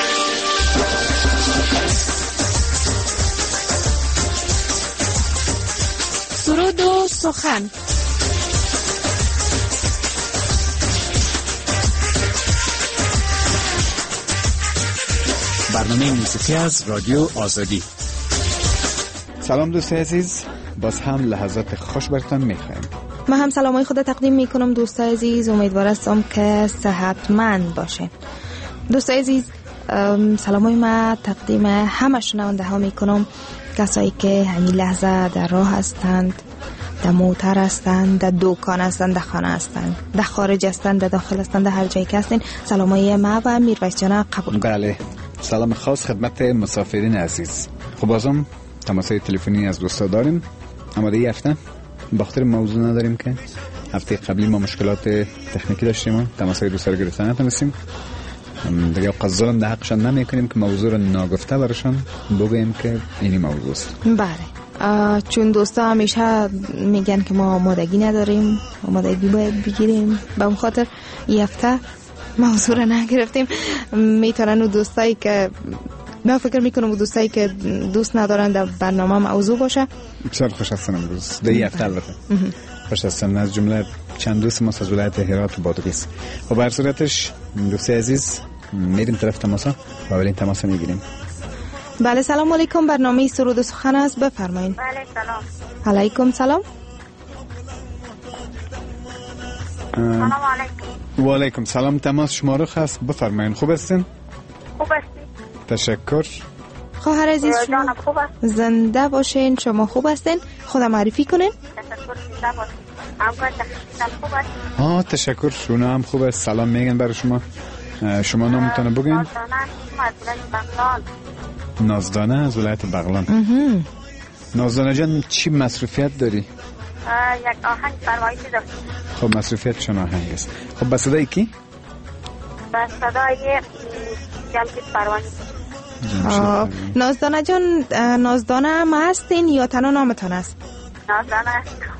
P: سرود و سخن.
Q: برنامه موسیقی از رادیو آزادی.
R: سلام دوست عزیز، باز هم لحظات خوش براتون میخوایم.
S: من هم سلامای خود تقدیم میکنم دوستای عزیز، امیدوار هستم که صحتمند باشه. دوستای عزیز، سلامای من تقدیم همه شنونده ها میکنم، کسایی که همین لحظه در راه هستند، در موتر هستند، در دکان هستند، در خانه هستند، در خارج هستند، در داخل هستند، در هر جایی که هستند، سلامای ما و میرویس جان قبول.
R: بله، سلام خاص خدمت مسافرین عزیز. خب بازم تماسای تلفنی از دوستا داریم. اما دیگه هفته بخاطر موضوع نداریم که هفته قبلی ما مشکلات تکنیکی داشتیم، تماسای دوستا رو گرفتن نتونستیم. دیگه قضاوت در حقشان نمیکنیم که موضوع رو ناگفته براشون بگوییم که اینی موضوع است.
S: بله، چون دوستا همیشه میگن که ما آمادگی نداریم، آمادگی باید بگیریم، به اون خاطر این هفته موضوع رو نگرفتیم. میتونن اون دوستایی که من فکر میکنم دوستایی که دوست ندارن در برنامه موضوع باشه.
R: بسیار خوش هستم امروز در این هفته. البته خوش هستم، از جمله چند دوست ما از ولایت هرات و بادغیس. و بر صورتش دوست عزیز میریم طرف تماسا و اولین تماسا میگیریم.
S: بله، سلام علیکم، برنامه سرود و سخن است، بفرمایید.
T: بله سلام.
S: علیکم سلام.
T: سلام علیکم.
R: و علیکم سلام، تماس شماره هست، بفرمایید. خوب هستین؟
T: خوب هستی؟
R: تشکر.
S: خواهر عزیز شما زنده باشین، شما خوب هستین؟ خودم معرفی کنین.
T: تشکر، زنده باشین. همکار تشکر خوب هست؟
R: تشکر، شما هم خوب است. سلام میگن برای شما. شما نامتون بگین. نازدانه از ولایت بغلان. نازدانه جان چی مصروفیت داری؟
T: یک آهنگ فرمایشی داشت.
R: خب مصروفیت شما آهنگ است. خب به صدای کی؟
T: به صدای جمشید پروانی.
S: نازدانه جان، نازدانه هم هستین یا تنها نامتان است؟
T: نازدانه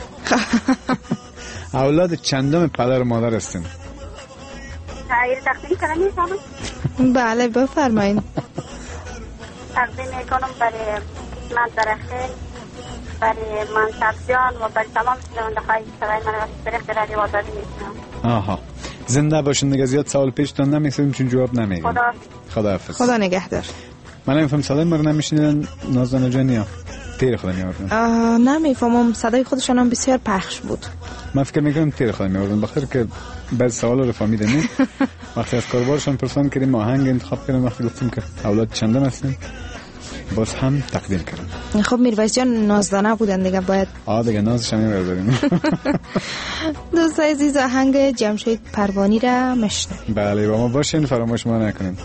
R: اولاد چندم پدر و مادر هستین؟
T: تغییر تقدیم کنم میفهمم؟
S: بله بفرمایید.
T: تقدیم میکنم برای من درخه، برای منصب جان و برای تمام شنونده های صدای من و طریق رادیو آزادی میکنم.
R: آها، زنده باشین دیگه. زیاد سوال پیشتون نمیسیم چون جواب نمیگیم. خداحافظ.
S: خدا نگهدار.
R: من نمیفهم صدای ما رو نمیشنیدن نازدانه جان یا تیر خدا میآوردن؟
S: نمیفهمم، صدای خودشان هم بسیار پخش بود.
R: من فکر میکنم تیر خدا میآوردن، بخاطر که بعضی سوالا رو فهمیدن. وقتی از کاربارشان پرسان کردیم آهنگ انتخاب کردیم، وقتی گفتیم که اولاد چندم هستین باز هم تقدیم کردم.
S: خب میرویس جان نازدانه بودن دیگه، باید
R: دیگه نازش هم برداریم.
S: دوست عزیز، آهنگ جمشید پروانی را مشنویم.
R: بله، با ما باشین، فراموش ما نکنین.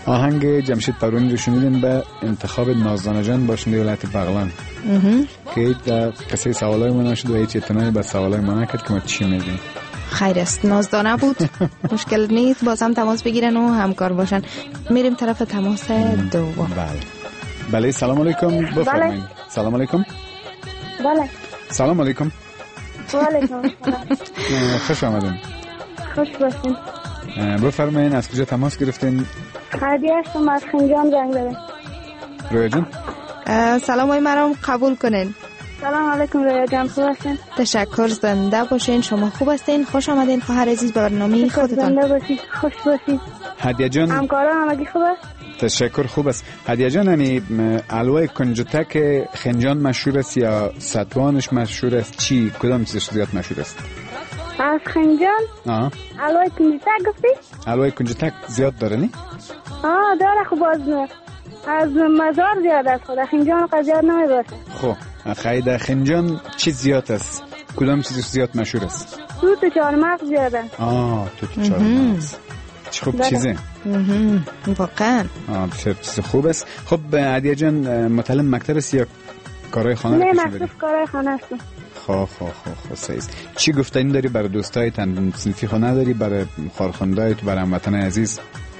R: آهنگ جمشید پرونی رو شنیدیم به انتخاب نازدانه جان با شنده ولایت بغلان که هیچ قصه سوالای ما نشد و هیچ اعتنایی به سوالای ما نکرد که ما چی میگیم.
S: خیر است، نازدانه بود. مشکل نیست، باز هم تماس بگیرن و همکار باشن. میریم طرف تماس دوم.
R: بله سلام علیکم. بفرمایید. سلام علیکم.
U: بله
R: سلام علیکم.
U: و علیکم السلام.
R: خوش آمدین.
U: خوش باشین.
R: بفرمایید از کجا تماس گرفتین؟
U: خدیجه هستم از خنجان زنگ زدم.
R: رویا جان.
S: سلام های مرام قبول کنین.
U: سلام علیکم رویا جان، خوب هستین؟
S: تشکر، زنده باشین. شما خوب هستین؟ خوش آمدین خواهر عزیز به برنامه خودتان.
U: زنده باشید، خوش باشید.
R: هدیه جان.
U: همکاران همگی خوب است؟
R: تشکر، خوب است. هدیه جان، یعنی الوای کنجتک خنجان مشهور است یا ستوانش مشهور است؟ چی کدام چیزش زیاد مشهور است؟
U: از خنجان الوای کنجتک گفتی؟
R: الوای کنجتک زیاد داره نی؟
U: داره. خوب از مزار زیاد است، خدا خنجان زیاد نمی باشه.
R: خب خیلی خنجان چی زیاد است؟ کدام چیزش زیاد مشهور است؟
U: توت و چهارمغز زیاد است.
R: توت و چهارمغز چه خوب چیزه.
S: واقعا
R: چیز خوب است. خب هدیه جان متعلم مکتب است یا کارهای خانه؟
U: نه، مکتب کارهای خانه است.
R: خب صحیح. چی گفتنی داری برای دوستایت صنفی خانه داری، برای خارخونده‌ایت، برای هموطنان عزیز؟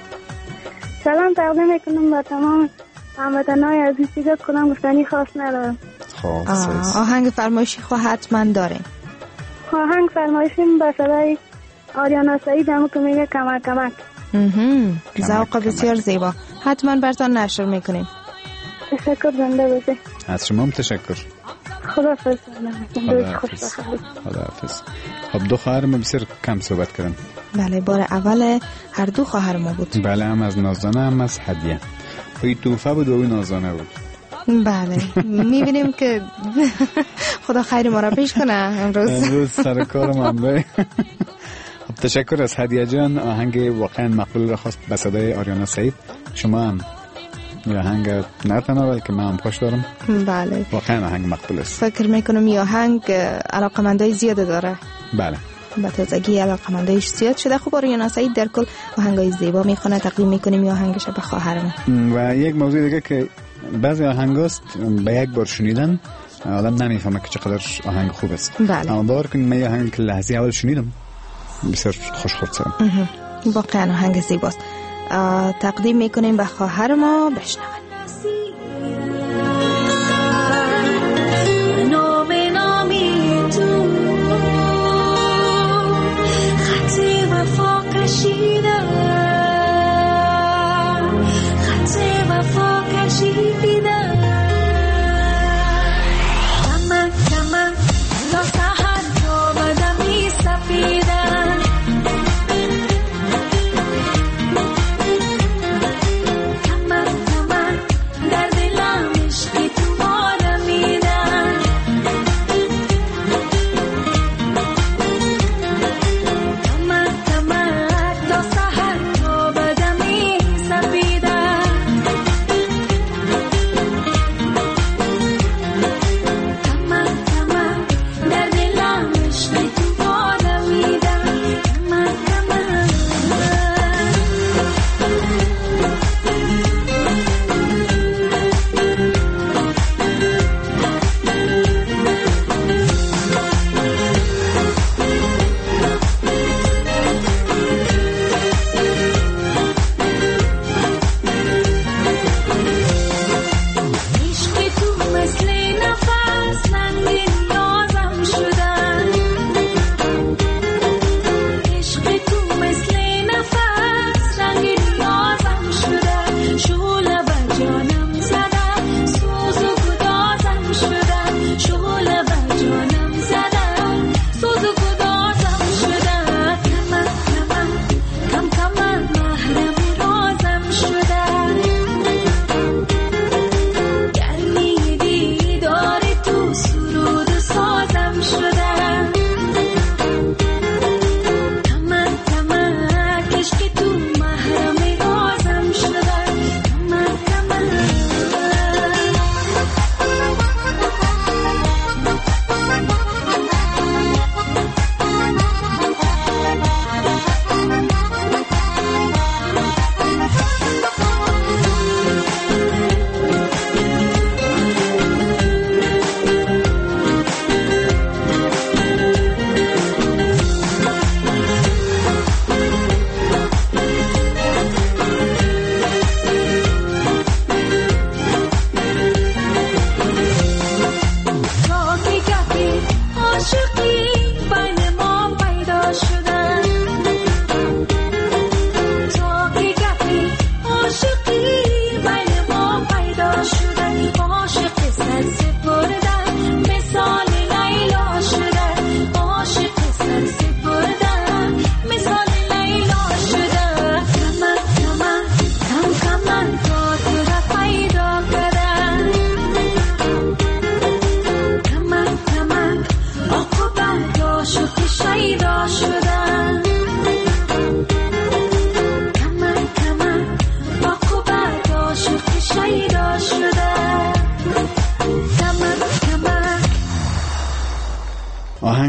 U: سلام تقدیم میکنم با تمام هموطنان عزیز. دیگه کدام گفتنی خاص ندارم.
R: خب
S: آهنگ فرمایشی خو حتما داره.
U: آهنگ فرمایشی با صدای آریانا سعید همون که میگه کمک کمک.
S: ذوق بسیار زیبا. حتما براتون نشر میکنیم.
U: تشکر، زنده باشه.
R: از شما هم تشکر.
U: خداحافظ.
R: خداحافظ. خب دو خواهر ما بسیار کم صحبت کردن.
S: بله، بار اول هر دو خواهر ما بود.
R: بله، هم از نازدانه هم از هدیه. توی توفه بود و اوی نازدانه بود.
S: بله میبینیم که خدا خیر ما را پیش کنه. امروز
R: سر کارم هم تشکر از هدیه جان. آهنگ واقعا مقبول را خواست به صدای آریانا سعید. شما هم یه آهنگ نه تنها بلکه من هم پاش دارم.
S: بله
R: واقعا آهنگ مقبول است.
S: فکر میکنم یه آهنگ علاقمندای زیاده داره.
R: بله،
S: با تازگی علاقمندایش زیاد شده. خوب آریانا سعید در کل آهنگای زیبا میخونه، تقدیم میکنیم یه آهنگش به خواهرم.
R: و یک موضوع دیگه که بعضی آهنگاست به یک بار شنیدن آدم نمیفهمه که چقدر آهنگ خوب است.
S: بله.
R: اما باور کنید من یه آهنگ که لحظه اول شنیدم بسیار خوشخورد شدم.
S: واقعا آهنگ زیباست. تقدیم میکنیم به خواهر ما. بشنوید.
V: Come on.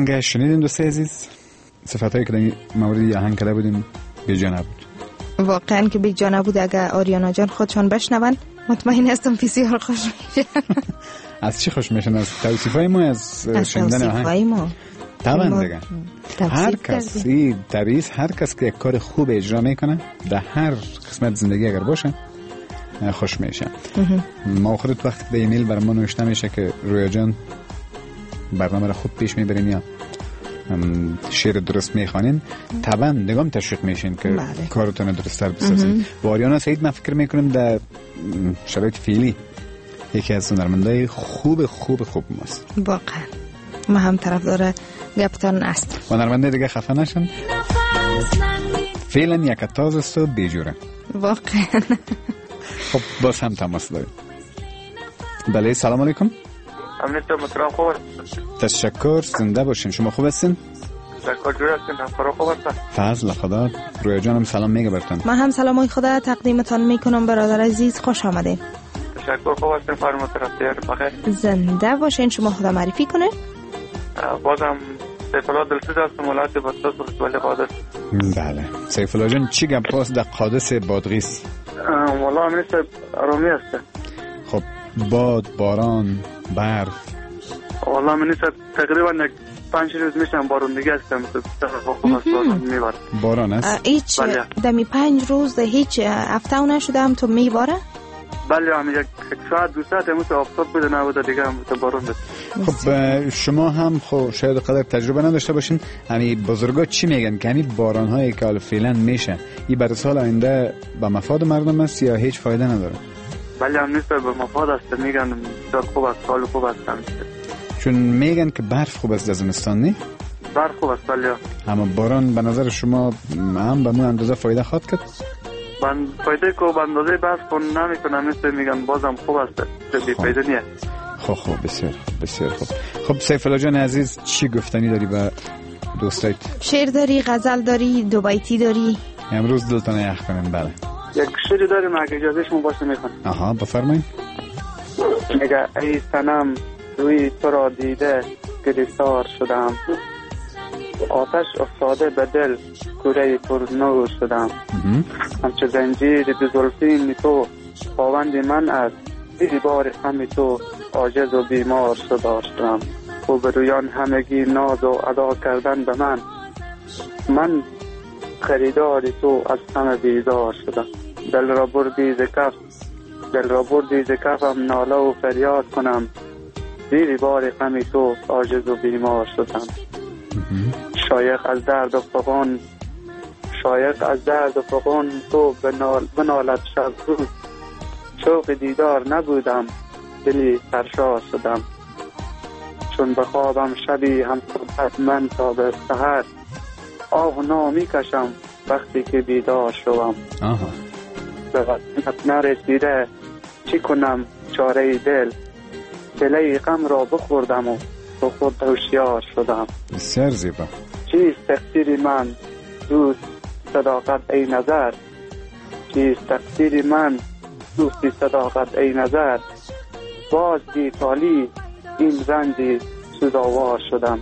R: آهنگ شنیدین دوستای عزیز؟ صفتایی که در مورد آهنگ کلا بودیم بیجا نبود.
S: واقعا که بیجا نبود. اگر آریانا جان خودشان بشنون مطمئن هستم بسیار خوش میشه.
R: از چی خوش میشن؟ از توصیفای ما، از شنیدن آهنگ؟ طبعا دیگه هر کسی طبیعیست، هر کس که یک کار خوب اجرا میکنه در هر قسمت زندگی اگر باشه خوش میشه. ما خودت وقتی به ایمیل بر ما نوشته میشه که رویا جان برنامه را خوب پیش میبرین یا شعر درست میخوانین، طبعا نگام تشویق میشین که کارتون درست تر بسازین. و آریانا سعید من فکر میکنم در شرایط فعلی یکی از هنرمندای خوب ماست.
S: واقعا ما هم طرفدار گپتان است.
R: هنرمنده دیگه خفه نشن، فعلا یک تاز است و بیجوره.
S: واقعا.
R: خب باز هم تماس داریم. بله سلام علیکم.
A: امنیت مکرم خوب است.
R: تشکر، زنده باشین. شما خوب هستین؟
A: تشکر جور هستین. همکارا خوب هستن؟
R: فضل خدا. رویا جانم سلام میگه برتون.
S: من هم سلامای خدا تقدیمتان میکنم برادر عزیز، خوش آمدین.
A: تشکر، خوب هستین. فرمایید بخیر.
S: زنده باشین. شما خدا معرفی کنه.
A: بازم سیف الله دلسوز هستم، ولایت بادغیس ولسوالی قادس.
R: بله سیف الله جان چی گپ است در قادس بادغیس؟
A: والله امنیت آرامی است.
R: خب باد، باران، برف؟
A: والله امنیت تقریبا 5 روز میشم بارون دیگه هستم.
R: باران است؟
S: هیچ دمی 5 روز هیچ هفته نشدم تو میباره؟
A: بله هم یک ساعت دو ساعت همون آفتاب بوده نبوده دیگه هم بارون بود.
R: خب شما هم خب شاید قدر تجربه نداشته باشین، یعنی بزرگا چی میگن که همین باران هایی که حالا فعلا میشه این برای سال آینده به مفاد مردم است یا هیچ فایده نداره؟
A: بله هم نیست، به مفاد است. میگن داد خوب است، سال خوب است.
R: چون میگن که برف خوب است در زمستان نه؟
A: برف خوب است بله.
R: اما باران به نظر شما هم به مون اندازه فایده خواهد کرد؟
A: فایده که به اندازه برف کن نمیکنه، مثل میگن بازم خوب است، بی فایده نیست.
R: خب بسیار خوب. خب سیف الله جان عزیز چی گفتنی داری به دوستایت؟ شعر
S: داری، غزل داری، دو بیتی داری؟
R: امروز دلتان یخ کنین. بله
A: یک شعری داریم اگه اجازه شما باشه میخونم.
R: آها بفرمایید.
A: میگه ای صنم روی تو را دیده گریستار شدم، آتش افتاده به دل کوره پرنور شدم، همچه زنجیر به زلفین تو پابند من از زیر بار غم تو عاجز و بیمار شدم. روبرویان همگی ناز و ادا کردن به من خریدار تو از غم بیزار شدم. دل را بردی ز کفم ناله و فریاد کنم، زیر بار غم تو عاجز و بیمار شدم. شایق از درد و فغان تو بنالد شب روز، شوق دیدار نبودم دلی سرشار شدم. چون بخوابم شبی هم صبحت من تا به سحر، آه نامی کشم وقتی که بیدار شدم. به وقت نرسیده چی کنم چاره دل، دلی غم را بخوردم و به خود هوشیار شدم.
R: بسیار زیبا.
A: چیست تقصیر من دوست صداقت ای نظر، چیست تقصیر من دوستی صداقت ای نظر، باز بی تالی این رنجی سزاوار شدم،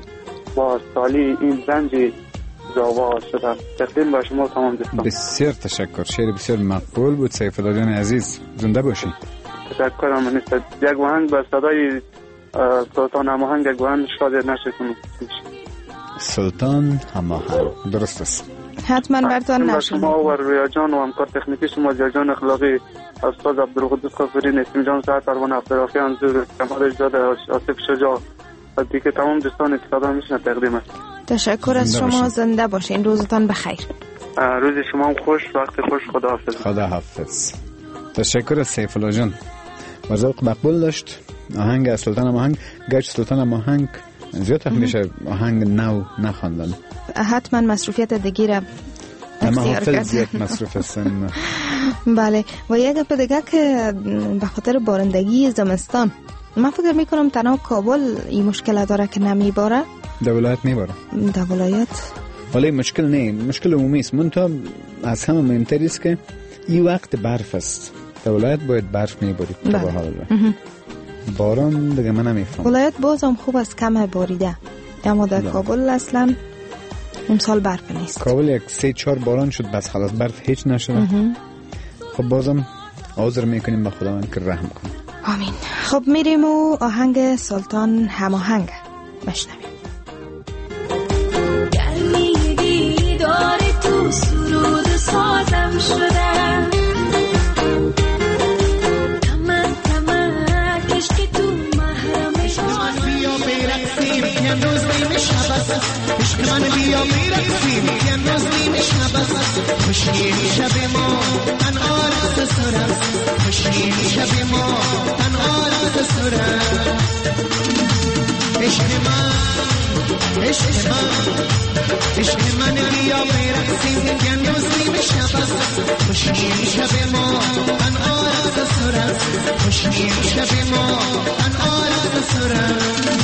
A: تقدیم با شما تمام دوستان.
R: بسیار تشکر، شعر بسیار مقبول بود سیف الله جان عزیز، زنده باشی.
A: تشکرم. نیست یک آهنگ به صدای سلطان هماهنگ یک آهنگ شاید نشکنم.
R: سلطان هماهنگ درست است،
S: حتما براتون نشون.
A: شما و رویا جان و همکار تکنیکی شما جان اخلاقی استاد عبدالقدوس کافری، نسیم جان سعد، پروانه عبدالرافی انزور، کمال اجداد، آصف شجاع و دیگه تمام دوستان استفاده میشن تقدیم است.
S: تشکر از شما، زنده باشین، روزتان بخیر.
A: روز شما هم خوش، وقت خوش.
R: خدا حافظ. تشکر از سیف الله جان، ذوق مقبول داشت. آهنگ سلطان هماهنگ، گرچه سلطان هماهنگ زیاد میشه آهنگ نو نخواندن،
S: حتما مصروفیت دیگه را اختیار کرد.
R: زیاد مصروف هستن.
S: بله. و یک گپ دیگه که به خاطر بارندگی زمستان، من فکر میکنم تنها کابل این مشکل داره که نمیباره،
R: در ولایت میباره.
S: در ولایت
R: ولی مشکل نه، مشکل عمومی است. منتها از همه مهمتر است که این وقت برف است، در ولایت باید برف میبارید. باران دیگه من نمیفهم.
S: ولایت بازم خوب است کم باریده، اما در کابل اصلا امسال برف نیست.
R: کابل یک 3-4 باران شد بس خلاص برف هیچ نشده. خب بازم عذر میکنیم به خداوند که رحم کنه.
S: آمین. خب میریم و آهنگ سلطان هماهنگ بشنویم.
C: گرمی دیدار تو سرود سازم شدم، تمکش که تو محرم شدم. بیا برقصیم که امروز نیمه شب است، عشق من بیا برقصیم که امروز نیمه شب است. خوشی شب ما تنها رقص سر است، خوشی شب ما تنها رقص سر است. عشق من، عشق من، عشق من بیا برقصیم که امروز نیمه شب است. خوشی شب ما تنها رقص سر است، خوشی شب ما تنها رقص سر است.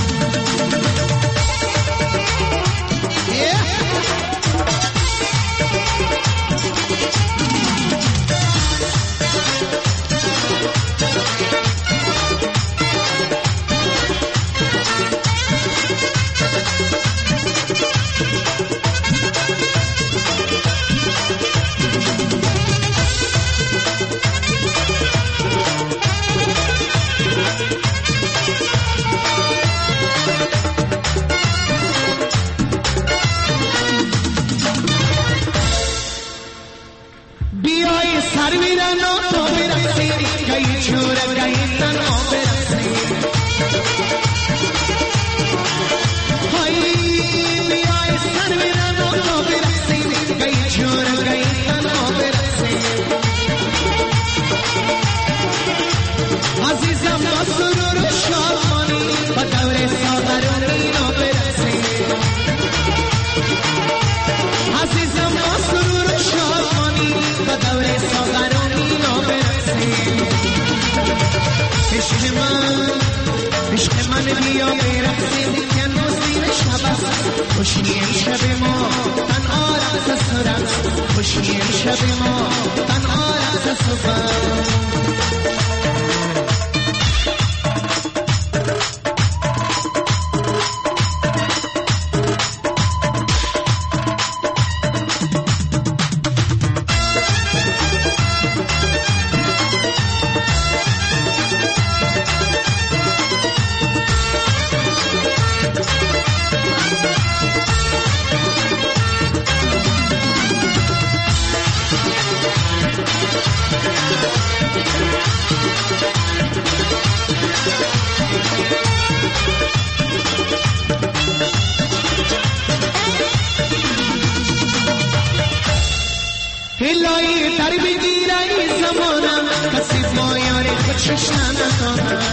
O: هلایی در بگیرای زمانم کسی با یاری خودشش نمیکنم.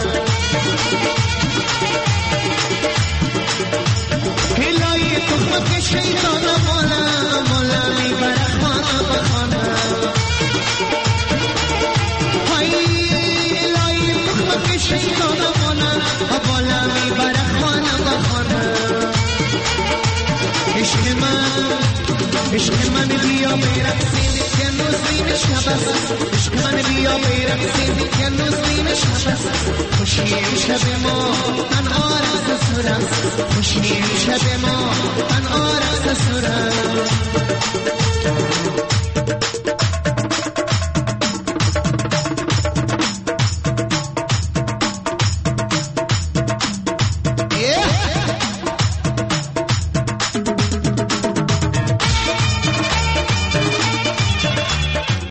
O: هلایی تخمت که شیطانم مولا میبره خانه به خانه. هلایی تخمت که شیطانم مولا میبره خانه به خانه. عشق من بیا برقصیم که امروز نیمه شب است، عشق من بیا برقصیم که امروز نیمه شب است. خوشی شب ما تنها رقص سر است، خوشی شب ما تنها رقص سر است.